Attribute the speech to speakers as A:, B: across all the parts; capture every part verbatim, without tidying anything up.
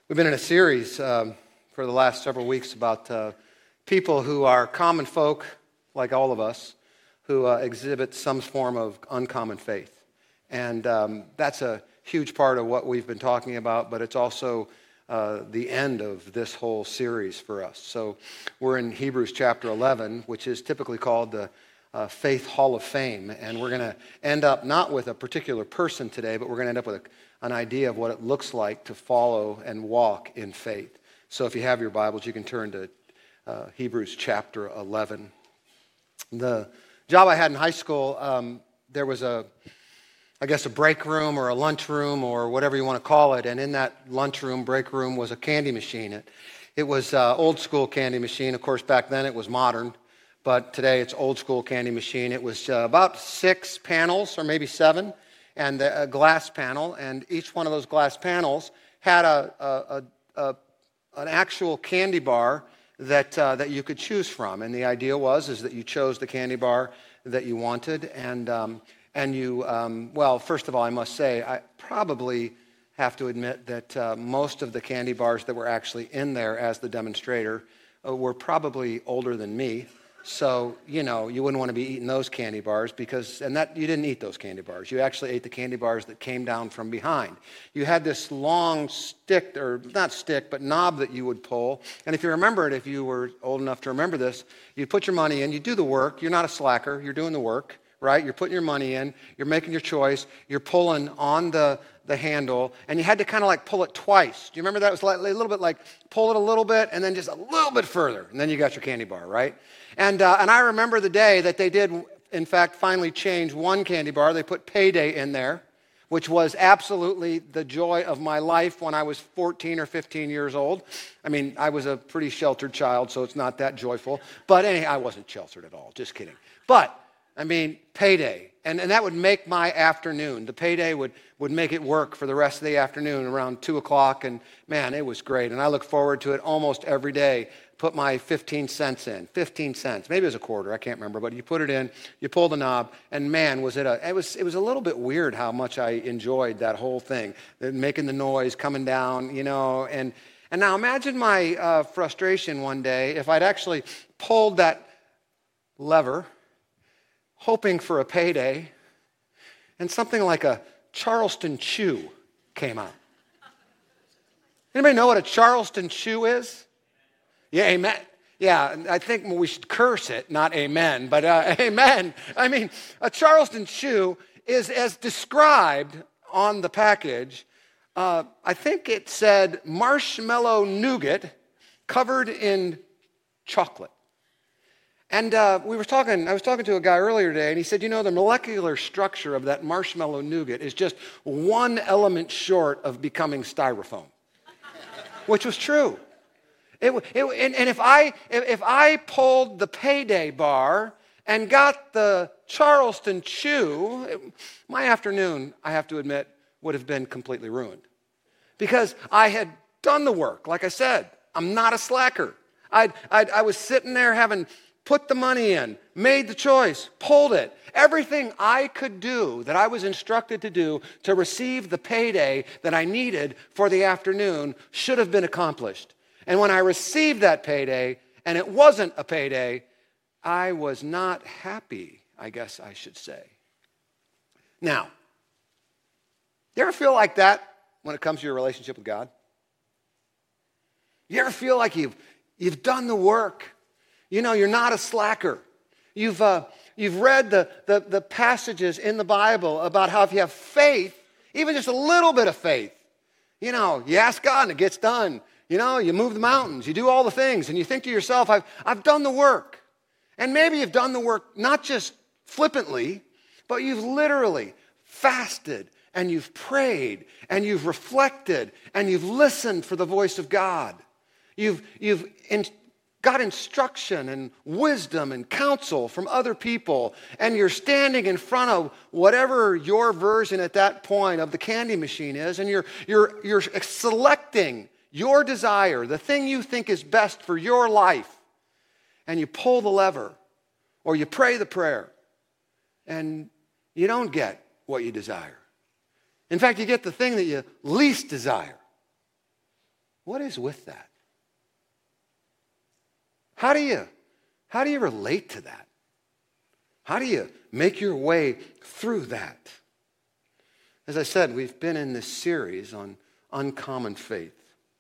A: We've been in a series um, for the last several weeks about uh, people who are common folk, like all of us, who uh, exhibit some form of uncommon faith. And um, that's a huge part of what we've been talking about, but it's also uh, the end of this whole series for us. So we're in Hebrews chapter eleven, which is typically called the uh, Faith Hall of Fame. And we're going to end up not with a particular person today, but we're going to end up with a an idea of what it looks like to follow and walk in faith. So if you have your Bibles, you can turn to uh, Hebrews chapter eleven. The job I had in high school, um, there was a, I guess, a break room or a lunch room or whatever you want to call it, and in that lunch room, break room, was a candy machine. It, it was uh, old school candy machine. Of course, back then it was modern, but today it's old school candy machine. It was uh, about six panels or maybe seven, and a glass panel, and each one of those glass panels had a, a, a, a an actual candy bar that uh, that you could choose from. And the idea was is that you chose the candy bar that you wanted, and um, and you um, well, first of all, I must say I probably have to admit that uh, most of the candy bars that were actually in there as the demonstrator uh, were probably older than me. So, you know, you wouldn't want to be eating those candy bars because, and that, you didn't eat those candy bars. You actually ate the candy bars that came down from behind. You had this long stick, or not stick, but knob that you would pull. And if you remember it, if you were old enough to remember this, you'd put your money in, you do the work. You're not a slacker. You're doing the work, right? You're putting your money in. You're making your choice. You're pulling on the, the handle, and you had to kind of like pull it twice. Do you remember that? It was like, a little bit like pull it a little bit and then just a little bit further, and then you got your candy bar, right? And uh, and I remember the day that they did, in fact, finally change one candy bar. They put Payday in there, which was absolutely the joy of my life when I was fourteen or fifteen years old. I mean, I was a pretty sheltered child, so it's not that joyful. But anyhow, I wasn't sheltered at all, just kidding. But, I mean, Payday. And, and that would make my afternoon. The Payday would, would make it work for the rest of the afternoon around two o'clock. And, man, it was great. And I look forward to it almost every day. Put my fifteen cents in, fifteen cents, maybe it was a quarter, I can't remember, but you put it in, you pull the knob, and man, was it a, it was it was a little bit weird how much I enjoyed that whole thing, making the noise, coming down, you know, and, and now imagine my uh, frustration one day if I'd actually pulled that lever, hoping for a payday, and something like a Charleston Chew came out. Anybody know what a Charleston Chew is? Yeah, amen. Yeah, I think we should curse it, not amen, but uh, amen. I mean, a Charleston Chew is as described on the package. Uh, I think it said marshmallow nougat covered in chocolate. And uh, we were talking, I was talking to a guy earlier today, and he said, you know, the molecular structure of that marshmallow nougat is just one element short of becoming styrofoam, which was true. It, it, and, and if I if I pulled the Payday bar and got the Charleston Chew, it, my afternoon, I have to admit, would have been completely ruined. Because I had done the work. Like I said, I'm not a slacker. I'd, I'd, I was sitting there having put the money in, made the choice, pulled it. Everything I could do that I was instructed to do to receive the payday that I needed for the afternoon should have been accomplished. And when I received that payday, and it wasn't a payday, I was not happy, I guess I should say. Now, you ever feel like that when it comes to your relationship with God? You ever feel like you've, you've done the work? You know, you're not a slacker. You've, uh, you've read the, the, the passages in the Bible about how if you have faith, even just a little bit of faith, you know, you ask God and it gets done. You know, you move the mountains, you do all the things, and you think to yourself, I've, I've done the work. And maybe you've done the work not just flippantly, but you've literally fasted, and you've prayed, and you've reflected, and you've listened for the voice of God. You've, you've in, got instruction and wisdom and counsel from other people, and you're standing in front of whatever your version at that point of the candy machine is, and you're, you're, you're selecting your desire, the thing you think is best for your life, and you pull the lever or you pray the prayer and you don't get what you desire. In fact, you get the thing that you least desire. What is with that? How do you, how do you relate to that? How do you make your way through that? As I said, we've been in this series on uncommon faith.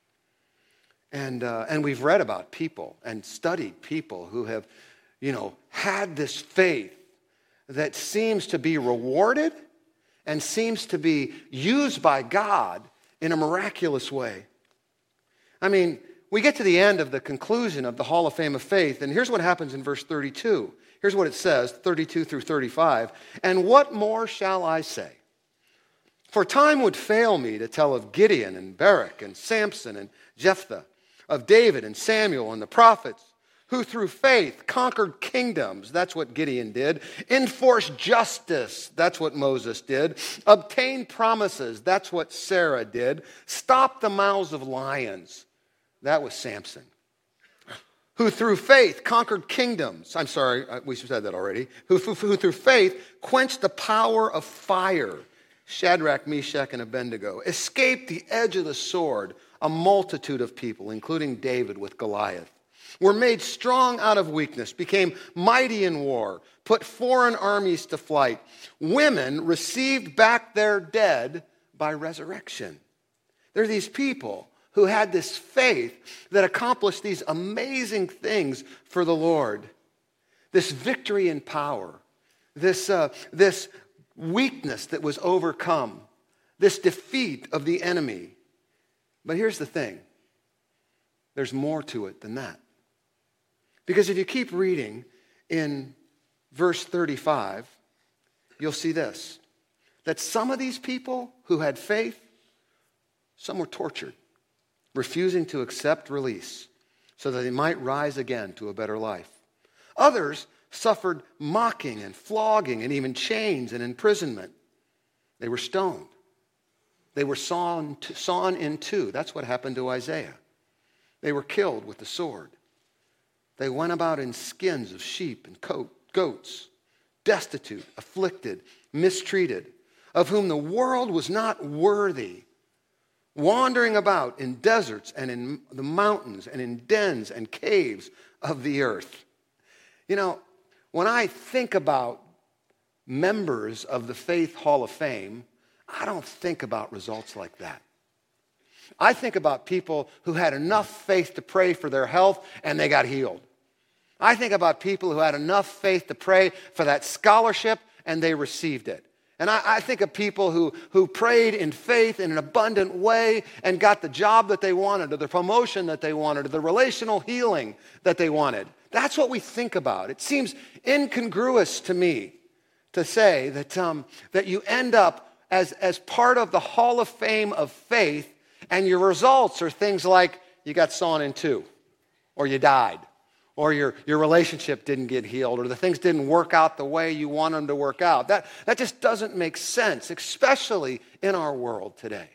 A: And, uh, and we've read about people and studied people who have, you know, had this faith that seems to be rewarded and seems to be used by God in a miraculous way. I mean, we get to the end of the conclusion of the Hall of Fame of Faith, and here's what happens in verse thirty-two. Here's what it says, thirty-two through thirty-five. And what more shall I say? For time would fail me to tell of Gideon and Barak and Samson and Jephthah, of David and Samuel and the prophets, who through faith conquered kingdoms. That's what Gideon did. Enforced justice. That's what Moses did. Obtained promises. That's what Sarah did. Stopped the mouths of lions. That was Samson. Who through faith conquered kingdoms. I'm sorry, we said that already. Who, who, who through faith quenched the power of fire. Shadrach, Meshach, and Abednego. Escaped the edge of the sword. A multitude of people, including David with Goliath, were made strong out of weakness, became mighty in war, put foreign armies to flight. Women received back their dead by resurrection. There are these people who had this faith that accomplished these amazing things for the Lord. This victory in power, this, uh, this weakness that was overcome, this defeat of the enemy. But here's the thing. There's more to it than that. Because if you keep reading in verse thirty-five, you'll see this. That some of these people who had faith, some were tortured, refusing to accept release so that they might rise again to a better life. Others suffered mocking and flogging and even chains and imprisonment. They were stoned. They were sawn, sawn in two. That's what happened to Isaiah. They were killed with the sword. They went about in skins of sheep and coat, goats, destitute, afflicted, mistreated, of whom the world was not worthy, wandering about in deserts and in the mountains and in dens and caves of the earth. You know, when I think about members of the Faith Hall of Fame, I don't think about results like that. I think about people who had enough faith to pray for their health and they got healed. I think about people who had enough faith to pray for that scholarship and they received it. And I, I think of people who, who prayed in faith in an abundant way and got the job that they wanted, or the promotion that they wanted, or the relational healing that they wanted. That's what we think about. It seems incongruous to me to say that, um, that you end up as, as part of the Hall of Fame of faith and your results are things like you got sawn in two, or you died, or your, your relationship didn't get healed, or the things didn't work out the way you want them to work out. That, that just doesn't make sense, especially in our world today.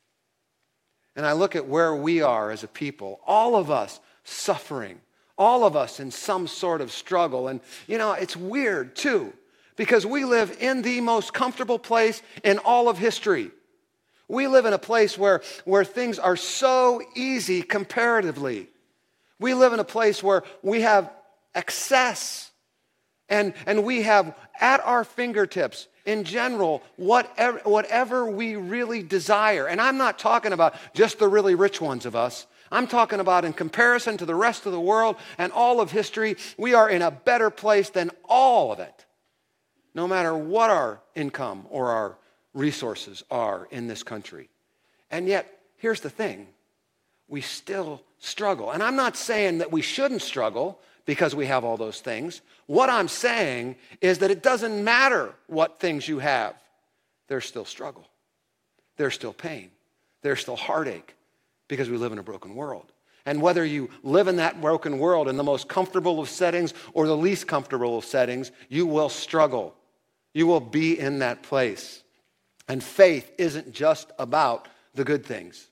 A: And I look at where we are as a people, all of us suffering, all of us in some sort of struggle. And, you know, it's weird, too, because we live in the most comfortable place in all of history. We live in a place where, where things are so easy comparatively. We live in a place where we have excess and, and we have at our fingertips, in general, whatever, whatever we really desire. And I'm not talking about just the really rich ones of us. I'm talking about in comparison to the rest of the world and all of history, we are in a better place than all of it, no matter what our income or our resources are in this country. And yet, here's the thing. We still struggle. And I'm not saying that we shouldn't struggle because we have all those things. What I'm saying is that it doesn't matter what things you have. There's still struggle. There's still pain. There's still heartache because we live in a broken world. And whether you live in that broken world in the most comfortable of settings or the least comfortable of settings, you will struggle. You will be in that place. And faith isn't just about the good things.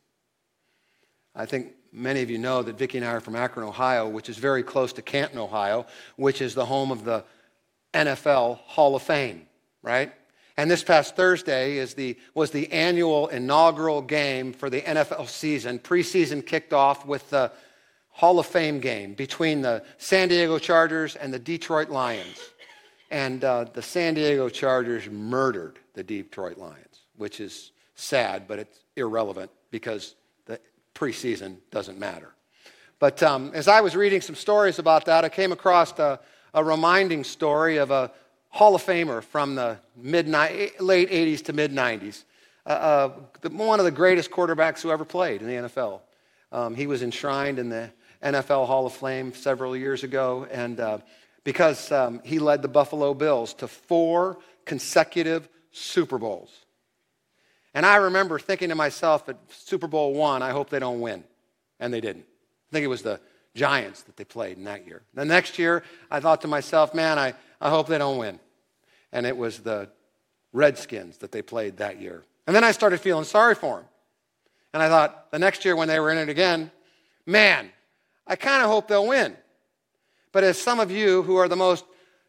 A: I think many of you know that Vicki and I are from Akron, Ohio, which is very close to Canton, Ohio, which is the home of the N F L Hall of Fame, right? And this past Thursday is the, was the annual inaugural game for the N F L season. Preseason kicked off with the Hall of Fame game between the San Diego Chargers and the Detroit Lions. And uh, the San Diego Chargers murdered the Detroit Lions, which is sad, but it's irrelevant because the preseason doesn't matter. But um, as I was reading some stories about that, I came across a, a reminding story of a Hall of Famer from the mid late eighties to mid nineties. Uh, uh, the, one of the greatest quarterbacks who ever played in the N F L. Um, he was enshrined in the N F L Hall of Fame several years ago, and uh, because um, he led the Buffalo Bills to four consecutive Super Bowls. And I remember thinking to myself at Super Bowl one, I hope they don't win. And they didn't. I think it was the Giants that they played in that year. The next year, I thought to myself, man, I, I hope they don't win. And it was the Redskins that they played that year. And then I started feeling sorry for them. And I thought, the next year when they were in it again, man, I kind of hope they'll win. But as some of you who are the most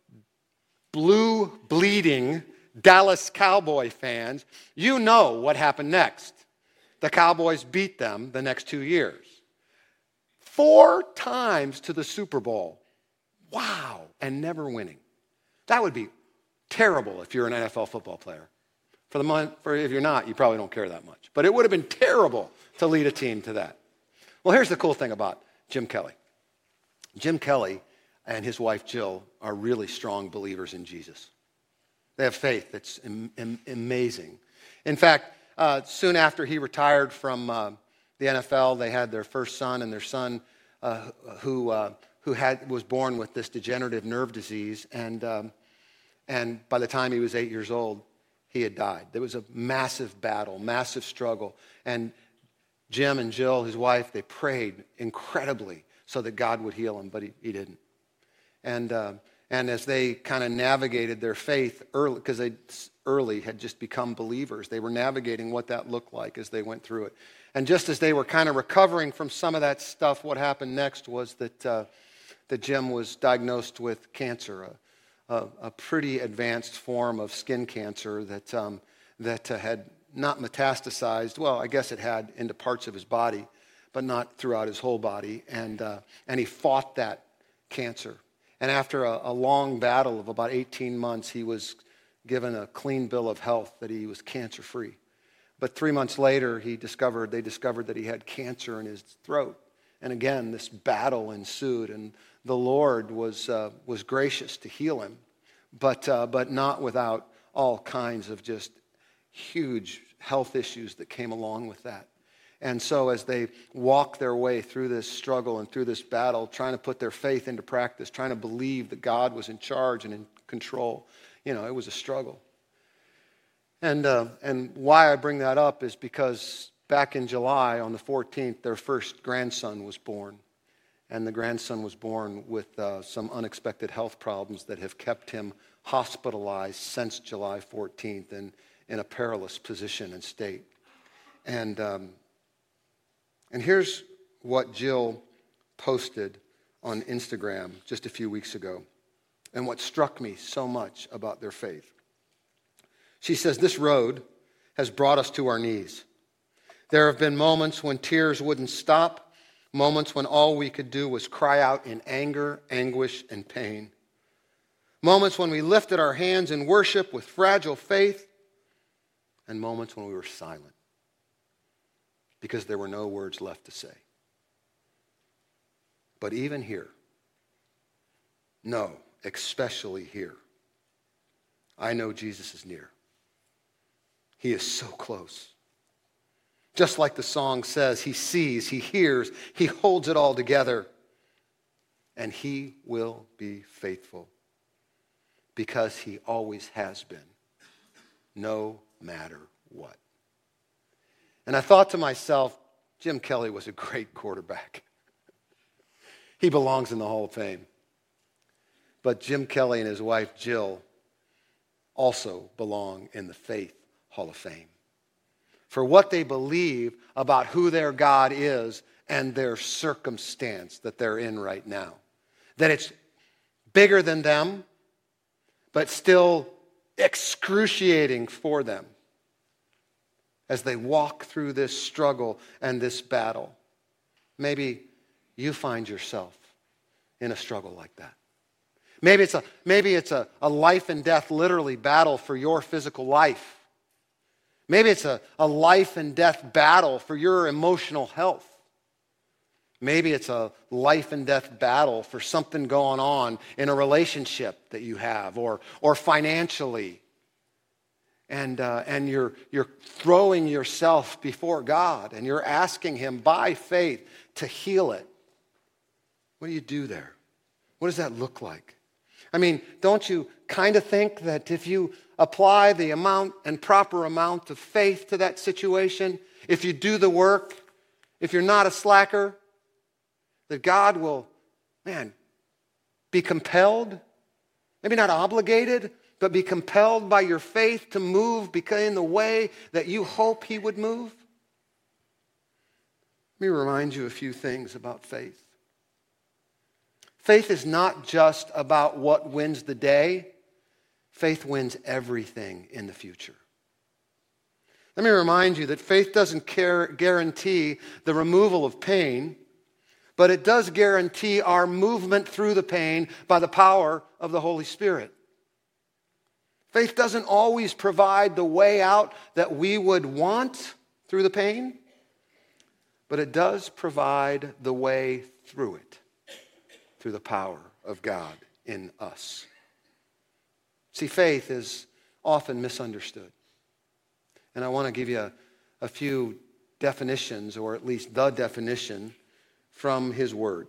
A: blue-bleeding Dallas Cowboy fans, you know what happened next. The Cowboys beat them the next two years. Four times to the Super Bowl. Wow. And never winning. That would be terrible if you're an N F L football player. For the month, for if you're not, you probably don't care that much. But it would have been terrible to lead a team to that. Well, here's the cool thing about Jim Kelly. Jim Kelly and his wife Jill are really strong believers in Jesus. They have faith that's am- am- amazing. In fact, uh, soon after he retired from uh, the N F L, they had their first son, and their son uh, who uh, who had was born with this degenerative nerve disease, and um, and by the time he was eight years old, he had died. There was a massive battle, massive struggle, and Jim and Jill, his wife, they prayed incredibly so that God would heal him, but he, he didn't. And uh, and as they kind of navigated their faith early, because they early had just become believers, they were navigating what that looked like as they went through it. And just as they were kind of recovering from some of that stuff, what happened next was that uh, that Jim was diagnosed with cancer, a, a, a pretty advanced form of skin cancer that um, that uh, had not metastasized. Well, I guess it had into parts of his body, but not throughout his whole body. And uh, and he fought that cancer. And after a, a long battle of about eighteen months, he was given a clean bill of health that he was cancer-free. But three months later, he discovered they discovered that he had cancer in his throat. And again, this battle ensued, and the Lord was uh, was gracious to heal him, but uh, but not without all kinds of just huge health issues that came along with that. And so as they walked their way through this struggle and through this battle, trying to put their faith into practice, trying to believe that God was in charge and in control, you know, it was a struggle. And uh, and why I bring that up is because back in July, on the fourteenth, their first grandson was born. And the grandson was born with uh, some unexpected health problems that have kept him hospitalized since July fourteenth and in a perilous position and state. And um, and here's what Jill posted on Instagram just a few weeks ago, and what struck me so much about their faith. She says, "This road has brought us to our knees. There have been moments when tears wouldn't stop, moments when all we could do was cry out in anger, anguish, and pain. Moments when we lifted our hands in worship with fragile faith, and moments when we were silent because there were no words left to say. But even here, no, especially here, I know Jesus is near. He is so close. Just like the song says, he sees, he hears, he holds it all together. And he will be faithful because he always has been, no matter what." And I thought to myself, Jim Kelly was a great quarterback. He belongs in the Hall of Fame. But Jim Kelly and his wife Jill also belong in the Faith Hall of Fame for what they believe about who their God is and their circumstance that they're in right now. That it's bigger than them, but still excruciating for them as they walk through this struggle and this battle. Maybe you find yourself in a struggle like that. Maybe it's a maybe it's a, a life and death, literally, battle for your physical life. Maybe it's a, a life and death battle for your emotional health. Maybe it's a life and death battle for something going on in a relationship that you have, or or financially. And uh, and you're you're throwing yourself before God, and you're asking Him by faith to heal it. What do you do there? What does that look like? I mean, don't you kind of think that if you apply the amount and proper amount of faith to that situation, if you do the work, if you're not a slacker, that God will, man, be compelled, maybe not obligated, but be compelled by your faith to move in the way that you hope He would move? Let me remind you a few things about faith. Faith is not just about what wins the day. Faith wins everything in the future. Let me remind you that faith doesn't care, guarantee the removal of pain, but it does guarantee our movement through the pain by the power of the Holy Spirit. Faith doesn't always provide the way out that we would want through the pain, but it does provide the way through it, through the power of God in us. See, faith is often misunderstood. And I want to give you a, a few definitions, or at least the definition from His Word.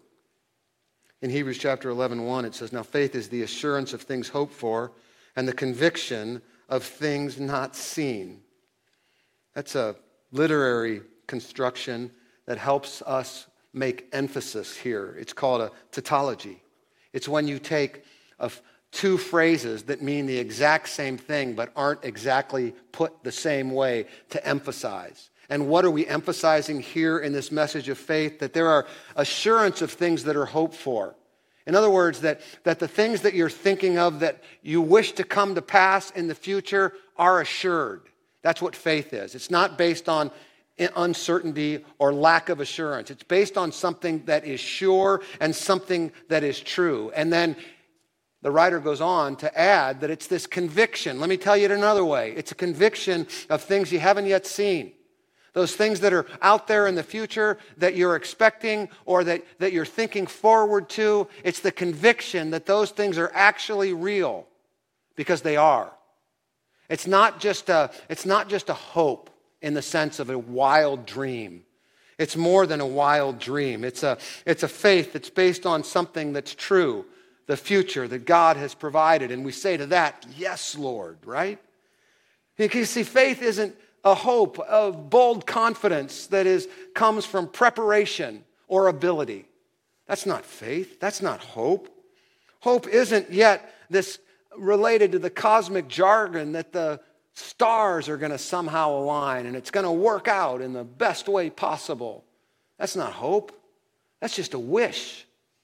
A: In Hebrews chapter eleven, one, it says, "Now faith is the assurance of things hoped for and the conviction of things not seen." That's a literary construction that helps us make emphasis here. It's called a tautology. It's when you take a, two phrases that mean the exact same thing but aren't exactly put the same way to emphasize. And what are we emphasizing here in this message of faith? That there are assurance of things that are hoped for. In other words, that, that the things that you're thinking of that you wish to come to pass in the future are assured. That's what faith is. It's not based on uncertainty or lack of assurance. It's based on something that is sure and something that is true. And then the writer goes on to add that it's this conviction. Let me tell you it another way. It's a conviction of things you haven't yet seen. Those things that are out there in the future that you're expecting or that, that you're thinking forward to. It's the conviction that those things are actually real, because they are. It's not just a, it's not just a hope in the sense of a wild dream. It's more than a wild dream. It's a, it's a faith that's based on something that's true, the future that God has provided. And we say to that, yes, Lord, right? You see, faith isn't a hope of bold confidence that is comes from preparation or ability. That's not faith. That's not hope. Hope isn't yet this related to the cosmic jargon that the stars are going to somehow align and it's going to work out in the best way possible. That's not hope. That's just a wish.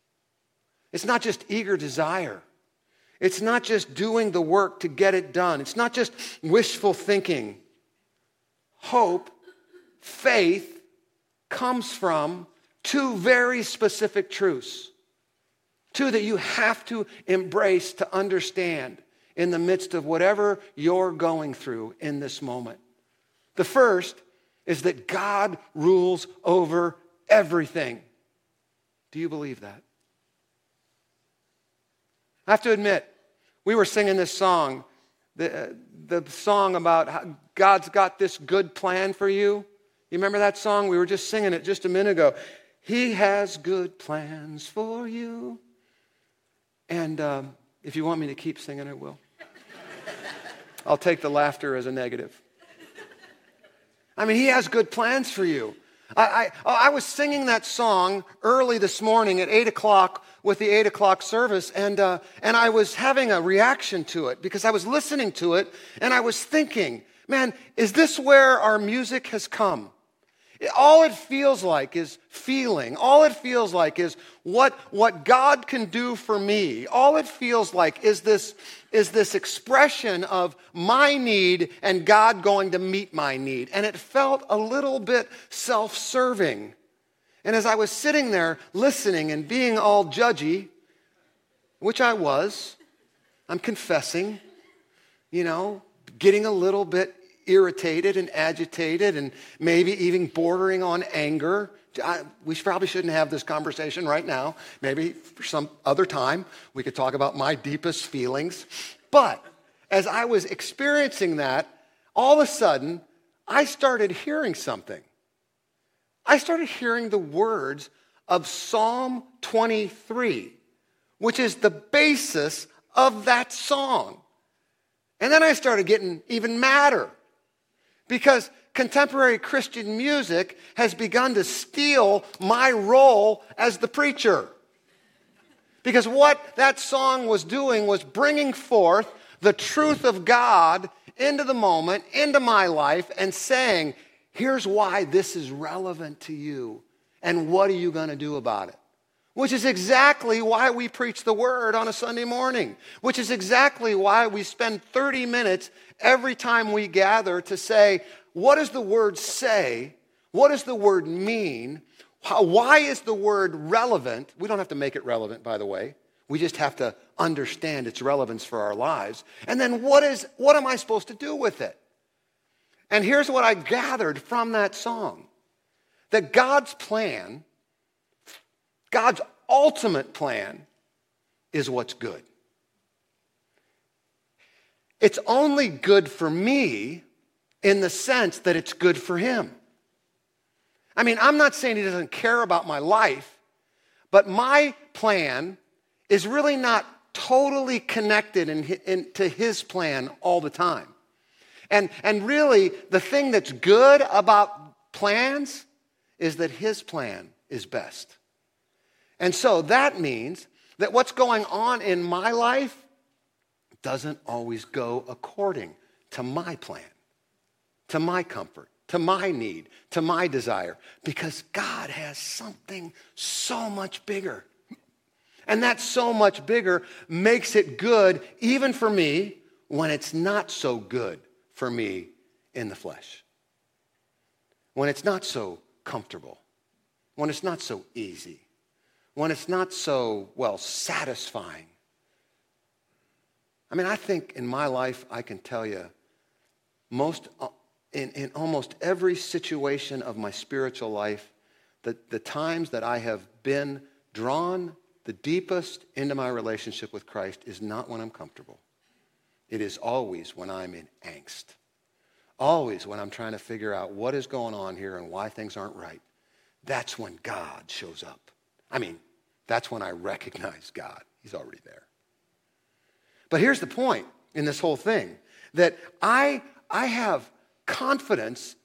A: It's not just eager desire. It's not just doing the work to get it done. It's not just wishful thinking. Hope, faith, comes from two very specific truths. Two that you have to embrace to understand in the midst of whatever you're going through in this moment. The first is that God rules over everything. Do you believe that? I have to admit, we were singing this song, the, uh, the song about how God's got this good plan for you. You remember that song? We were just singing it just a minute ago. He has good plans for you. And um, if you want me to keep singing, I will. I'll take the laughter as a negative. I mean, He has good plans for you. I, I, I was singing that song early this morning at eight o'clock with the eight o'clock service, and, uh, and I was having a reaction to it because I was listening to it, and I was thinking, man, is this where our music has come? All it feels like is feeling. All it feels like is what, what God can do for me. All it feels like is this, is this expression of my need and God going to meet my need. And it felt a little bit self-serving. And as I was sitting there listening and being all judgy, which I was, I'm confessing, you know, getting a little bit irritated and agitated and maybe even bordering on anger. I, we probably shouldn't have this conversation right now. Maybe for some other time we could talk about my deepest feelings. But as I was experiencing that, all of a sudden, I started hearing something. I started hearing the words of Psalm twenty-three, which is the basis of that song. And then I started getting even madder because contemporary Christian music has begun to steal my role as the preacher. Because what that song was doing was bringing forth the truth of God into the moment, into my life, and saying, here's why this is relevant to you, and what are you going to do about it? Which is exactly why we preach the word on a Sunday morning. Which is exactly why we spend thirty minutes every time we gather to say, what does the word say? What does the word mean? How, why is the word relevant? We don't have to make it relevant, by the way. We just have to understand its relevance for our lives. And then what is what am I supposed to do with it? And here's what I gathered from that song. That God's plan, God's ultimate plan, is what's good. It's only good for me in the sense that it's good for him. I mean, I'm not saying he doesn't care about my life, but my plan is really not totally connected in, in, to his plan all the time. And, and really, the thing that's good about plans is that his plan is best. And so that means that what's going on in my life doesn't always go according to my plan, to my comfort, to my need, to my desire, because God has something so much bigger. And that so much bigger makes it good even for me when it's not so good for me in the flesh. When it's not so comfortable, when it's not so easy, when it's not so, well, satisfying. I mean, I think in my life, I can tell you, most in, in almost every situation of my spiritual life, the, the times that I have been drawn the deepest into my relationship with Christ is not when I'm comfortable. It is always when I'm in angst. Always when I'm trying to figure out what is going on here and why things aren't right. That's when God shows up. I mean, that's when I recognize God. He's already there. But here's the point in this whole thing, that I, I have confidence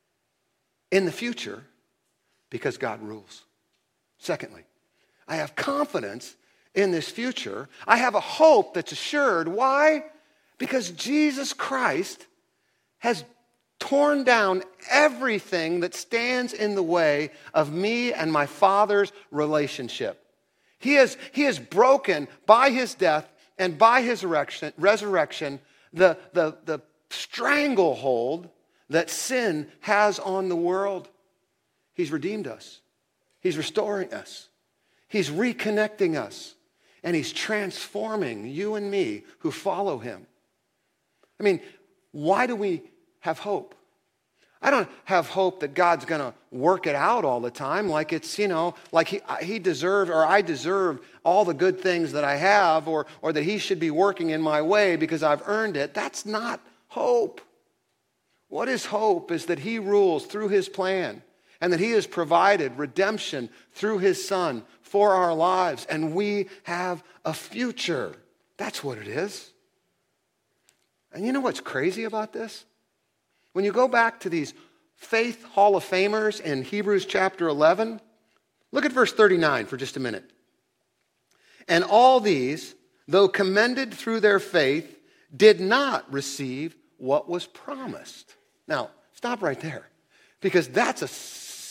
A: in the future because God rules. Secondly, I have confidence in this future. I have a hope that's assured. Why? Because Jesus Christ has torn down everything that stands in the way of me and my Father's relationship. He has, he has broken by his death and by his resurrection, resurrection the, the, the stranglehold that sin has on the world. He's redeemed us. He's restoring us. He's reconnecting us. And he's transforming you and me who follow him. I mean, why do we have hope? I don't have hope that God's going to work it out all the time, like it's, you know, like he, he deserved or I deserve all the good things that I have, or, or that he should be working in my way because I've earned it. That's not hope. What is hope is that he rules through his plan and that he has provided redemption through his Son for our lives, and we have a future. That's what it is. And you know what's crazy about this? When you go back to these faith Hall of Famers in Hebrews chapter eleven, look at verse thirty-nine for just a minute. And all these, though commended through their faith, did not receive what was promised. Now, stop right there, because that's a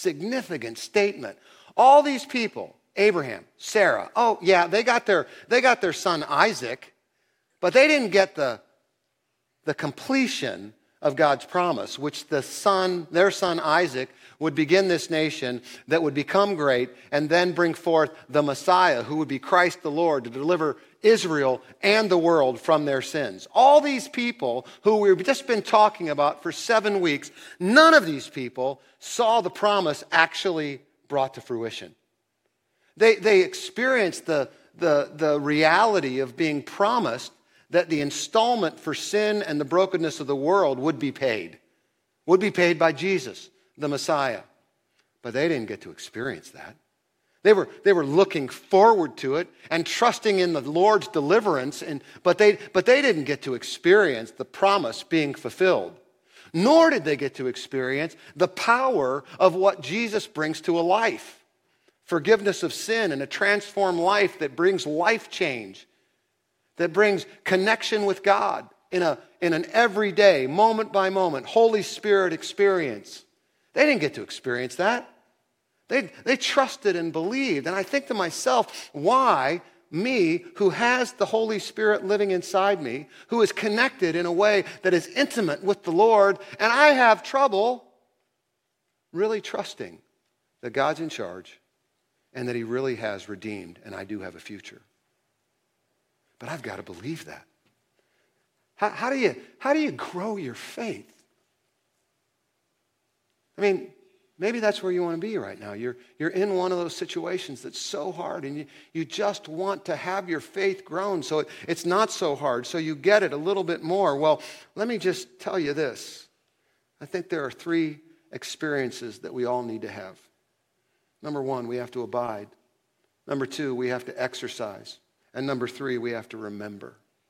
A: significant statement. All these people, Abraham, Sarah, oh yeah, they got their, they got their son Isaac, but they didn't get the, the completion of God's promise, which the son, their son Isaac, would begin this nation that would become great and then bring forth the Messiah, who would be Christ the Lord, to deliver Israel and the world from their sins. All these people who we've just been talking about for seven weeks, none of these people saw the promise actually brought to fruition. They, they experienced the, the, the reality of being promised that the installment for sin and the brokenness of the world would be paid, would be paid by Jesus, the Messiah. But they didn't get to experience that. They were, they were looking forward to it and trusting in the Lord's deliverance, and, but, they, but they didn't get to experience the promise being fulfilled. Nor did they get to experience the power of what Jesus brings to a life. Forgiveness of sin and a transformed life that brings life change, that brings connection with God in, a, in an everyday, moment by moment, Holy Spirit experience. They didn't get to experience that. They, they trusted and believed. And I think to myself, why me, who has the Holy Spirit living inside me, who is connected in a way that is intimate with the Lord, and I have trouble really trusting that God's in charge and that He really has redeemed and I do have a future. But I've got to believe that. How, how do you, how do you grow your faith? I mean, maybe that's where you want to be right now. You're, you're in one of those situations that's so hard, and you, you just want to have your faith grown so it, it's not so hard, so you get it a little bit more. Well, let me just tell you this. I think there are three experiences that we all need to have. Number one, we have to abide. Number two, we have to exercise. And number three, we have to remember.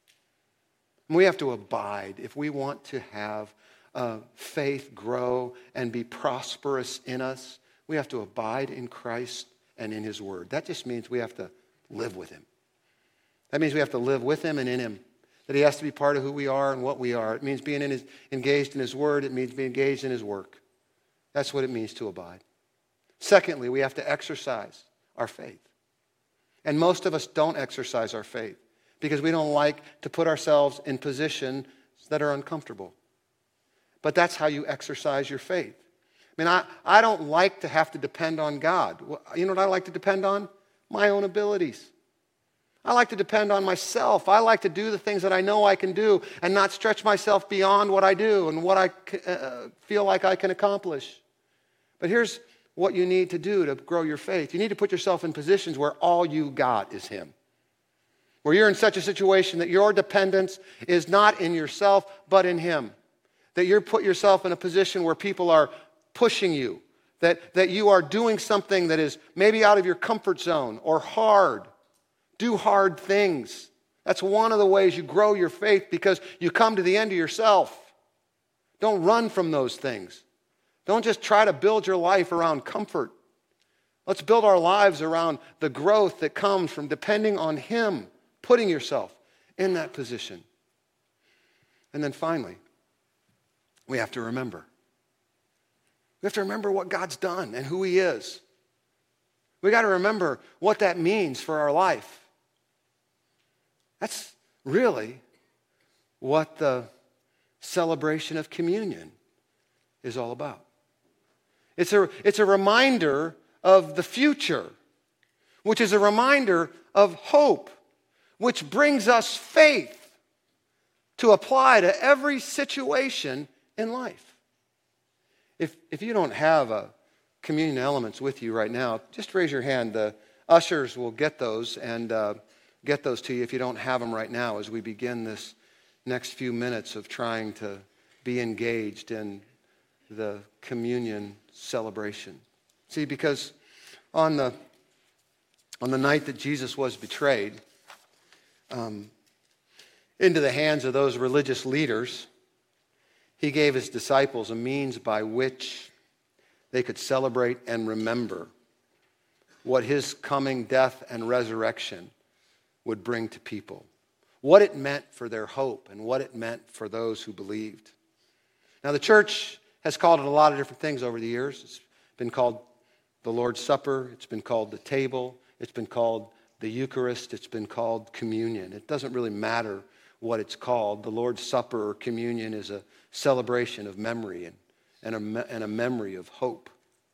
A: We have to abide if we want to have uh, faith grow and be prosperous in us. We have to abide in Christ and in His Word. That just means we have to live with Him. That means we have to live with Him and in Him. That He has to be part of who we are and what we are. It means being in his, engaged in His Word. It means being engaged in His work. That's what it means to abide. Secondly, we have to exercise our faith. And most of us don't exercise our faith because we don't like to put ourselves in positions that are uncomfortable. But that's how you exercise your faith. I mean, I, I don't like to have to depend on God. You know what I like to depend on? My own abilities. I like to depend on myself. I like to do the things that I know I can do and not stretch myself beyond what I do and what I uh, feel like I can accomplish. But here's what you need to do to grow your faith. You need to put yourself in positions where all you got is Him. Where you're in such a situation that your dependence is not in yourself, but in Him. That you put yourself in a position where people are pushing you. That, that you are doing something that is maybe out of your comfort zone or hard. Do hard things. That's one of the ways you grow your faith, because you come to the end of yourself. Don't run from those things. Don't just try to build your life around comfort. Let's build our lives around the growth that comes from depending on Him, putting yourself in that position. And then finally, we have to remember. We have to remember what God's done and who He is. We got to remember what that means for our life. That's really what the celebration of communion is all about. It's a, it's a reminder of the future, which is a reminder of hope, which brings us faith to apply to every situation in life. If, if you don't have a communion elements with you right now, just raise your hand. The ushers will get those and uh, get those to you if you don't have them right now as we begin this next few minutes of trying to be engaged in the communion celebration. See, because on the on the night that Jesus was betrayed um, into the hands of those religious leaders, He gave His disciples a means by which they could celebrate and remember what His coming death and resurrection would bring to people, what it meant for their hope and what it meant for those who believed. Now, the church has called it a lot of different things over the years. It's been called the Lord's Supper. It's been called the table. It's been called the Eucharist. It's been called communion. It doesn't really matter what it's called. The Lord's Supper or communion is a celebration of memory and, and, a, me- and a memory of hope,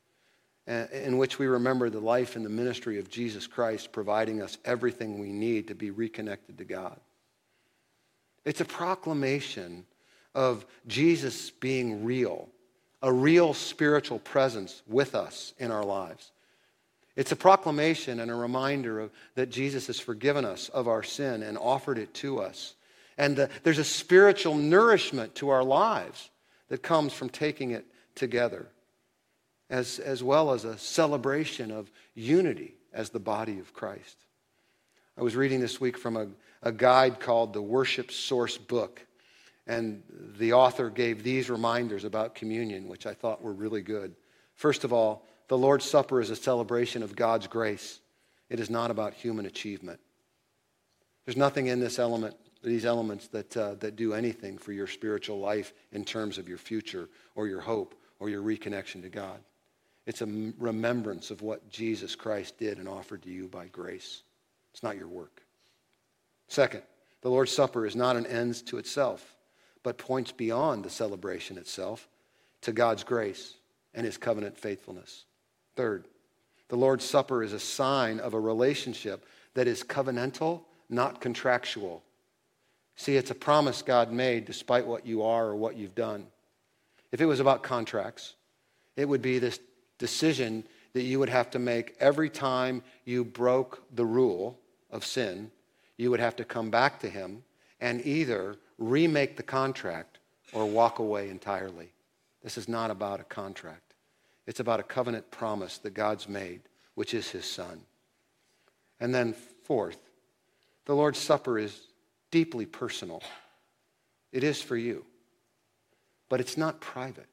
A: in which we remember the life and the ministry of Jesus Christ, providing us everything we need to be reconnected to God. It's a proclamation of Jesus being real, a real spiritual presence with us in our lives. It's a proclamation and a reminder of, that Jesus has forgiven us of our sin and offered it to us. And the, there's a spiritual nourishment to our lives that comes from taking it together, as, as well as a celebration of unity as the body of Christ. I was reading this week from a, a guide called the Worship Source Book, and the author gave these reminders about communion, which I thought were really good. First of all, the Lord's Supper is a celebration of God's grace. It is not about human achievement. There's nothing in this element, these elements that, uh, that do anything for your spiritual life in terms of your future or your hope or your reconnection to God. It's a remembrance of what Jesus Christ did and offered to you by grace. It's not your work. Second, the Lord's Supper is not an end to itself, but points beyond the celebration itself to God's grace and his covenant faithfulness. Third, the Lord's Supper is a sign of a relationship that is covenantal, not contractual. See, it's a promise God made despite what you are or what you've done. If it was about contracts, it would be this decision that you would have to make every time you broke the rule of sin. You would have to come back to him and either remake the contract or walk away entirely. This is not about a contract. It's about a covenant promise that God's made, which is his Son. And then fourth, the Lord's Supper is deeply personal. It is for you, but it's not private.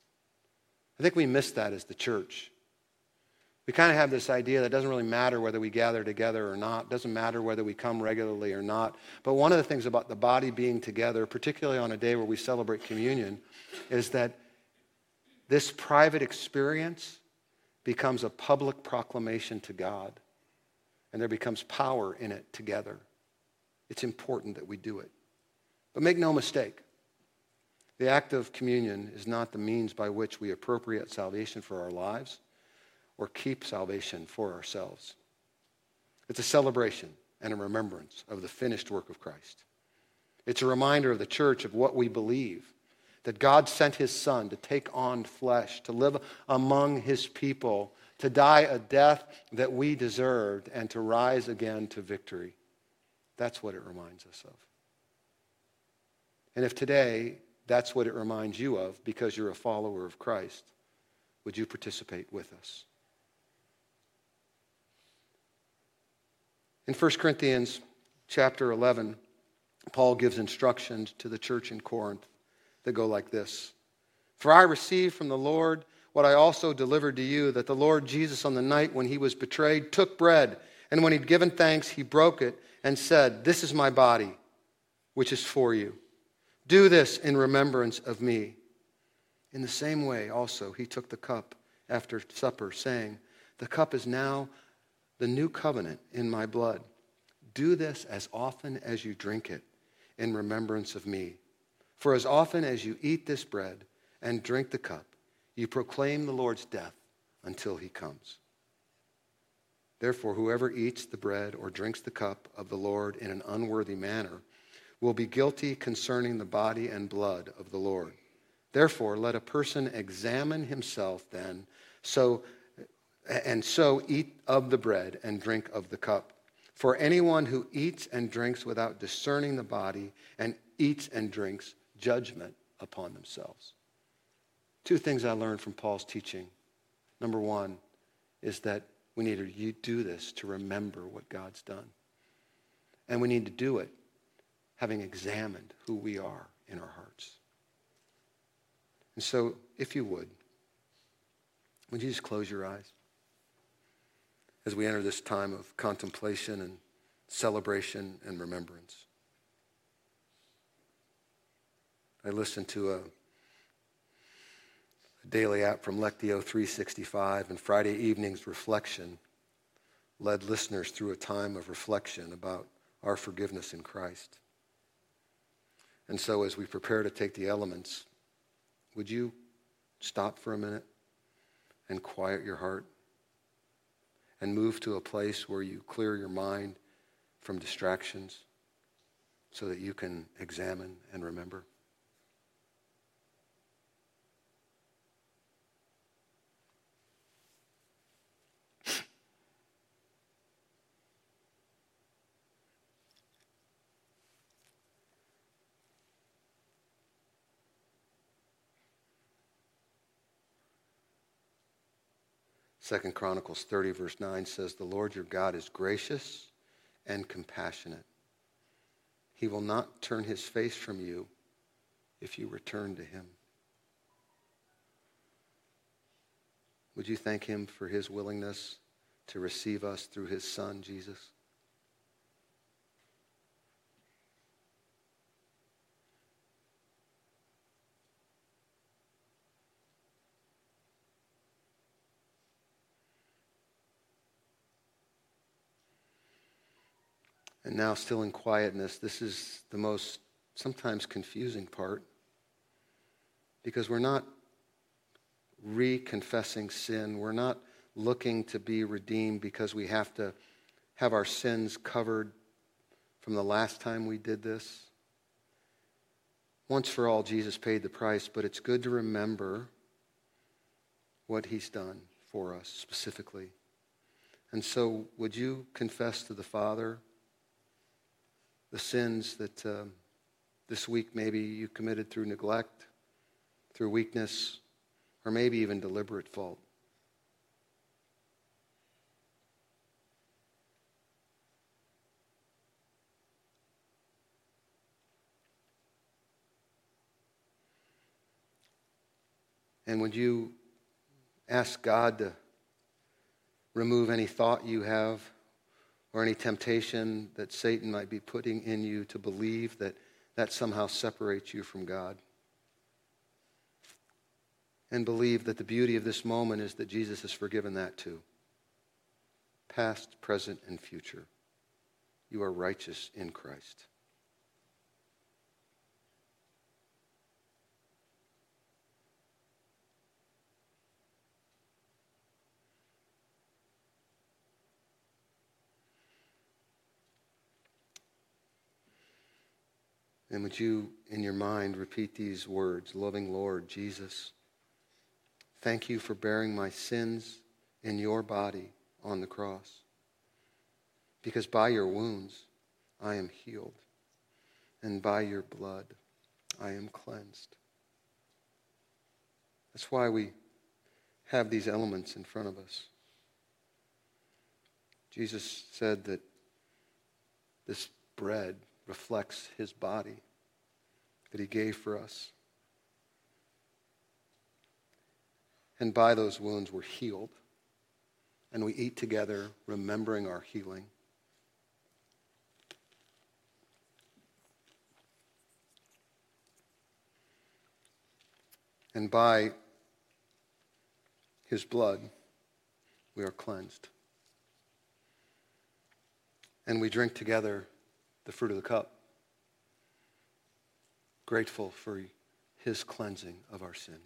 A: I think we miss that as the church. We kind of have this idea that it doesn't really matter whether we gather together or not. It doesn't matter whether we come regularly or not. But one of the things about the body being together, particularly on a day where we celebrate communion, is that this private experience becomes a public proclamation to God. And there becomes power in it together. It's important that we do it. But make no mistake, the act of communion is not the means by which we appropriate salvation for our lives or keep salvation for ourselves. It's a celebration and a remembrance of the finished work of Christ. It's a reminder of the church of what we believe, that God sent his Son to take on flesh, to live among his people, to die a death that we deserved, and to rise again to victory. That's what it reminds us of. And if today that's what it reminds you of because you're a follower of Christ, would you participate with us? In First Corinthians chapter eleven, Paul gives instructions to the church in Corinth that go like this. For I received from the Lord what I also delivered to you, that the Lord Jesus on the night when he was betrayed took bread, and when he'd given thanks, he broke it and said, "This is my body, which is for you. Do this in remembrance of me." In the same way also he took the cup after supper, saying, "The cup is now the new covenant in my blood. Do this as often as you drink it in remembrance of me. For as often as you eat this bread and drink the cup, you proclaim the Lord's death until he comes. Therefore, whoever eats the bread or drinks the cup of the Lord in an unworthy manner will be guilty concerning the body and blood of the Lord. Therefore, let a person examine himself then, so and so eat of the bread and drink of the cup. For anyone who eats and drinks without discerning the body and eats and drinks judgment upon themselves." Two things I learned from Paul's teaching. Number one is that we need to do this to remember what God's done. And we need to do it having examined who we are in our hearts. And so, if you would, would you just close your eyes as we enter this time of contemplation and celebration and remembrance? I listened to a, a daily app from Lectio three sixty-five, and Friday evening's reflection led listeners through a time of reflection about our forgiveness in Christ. And so as we prepare to take the elements, would you stop for a minute and quiet your heart and move to a place where you clear your mind from distractions so that you can examine and remember? Second Chronicles thirty verse nine says, "The Lord your God is gracious and compassionate. He will not turn his face from you if you return to him." Would you thank him for his willingness to receive us through his Son, Jesus? And now, still in quietness, this is the most sometimes confusing part, because we're not re-confessing sin. We're not looking to be redeemed because we have to have our sins covered from the last time we did this. Once for all, Jesus paid the price, but it's good to remember what he's done for us specifically. And so, would you confess to the Father the sins that um, this week maybe you committed through neglect, through weakness, or maybe even deliberate fault? And would you ask God to remove any thought you have or any temptation that Satan might be putting in you to believe that that somehow separates you from God? And believe that the beauty of this moment is that Jesus has forgiven that too. Past, present, and future. You are righteous in Christ. And would you, in your mind, repeat these words? Loving Lord Jesus, thank you for bearing my sins in your body on the cross. Because by your wounds I am healed, and by your blood I am cleansed. That's why we have these elements in front of us. Jesus said that this bread reflects his body that he gave for us. And by those wounds we're healed. And we eat together, remembering our healing. And by his blood we are cleansed. And we drink together the fruit of the cup, grateful for his cleansing of our sin.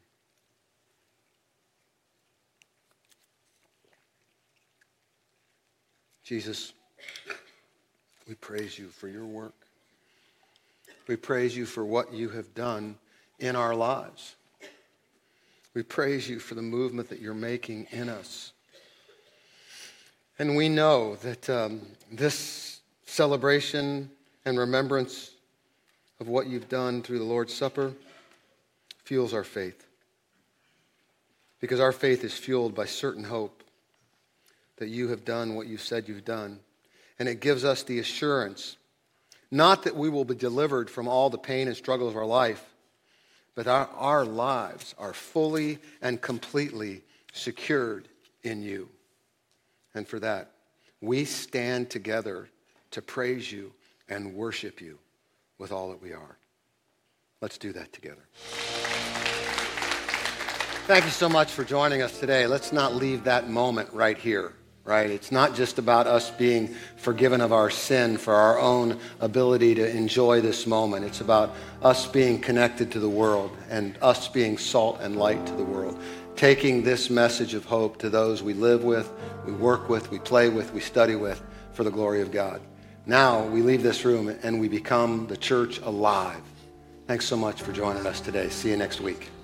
A: Jesus, we praise you for your work. We praise you for what you have done in our lives. We praise you for the movement that you're making in us. And we know that um, this celebration and remembrance of what you've done through the Lord's Supper fuels our faith. Because our faith is fueled by certain hope that you have done what you said you've done. And it gives us the assurance, not that we will be delivered from all the pain and struggles of our life, but our, our lives are fully and completely secured in you. And for that, we stand together to praise you and worship you with all that we are. Let's do that together. Thank you so much for joining us today. Let's not leave that moment right here, right? It's not just about us being forgiven of our sin for our own ability to enjoy this moment. It's about us being connected to the world and us being salt and light to the world, taking this message of hope to those we live with, we work with, we play with, we study with for the glory of God. Now we leave this room and we become the church alive. Thanks so much for joining us today. See you next week.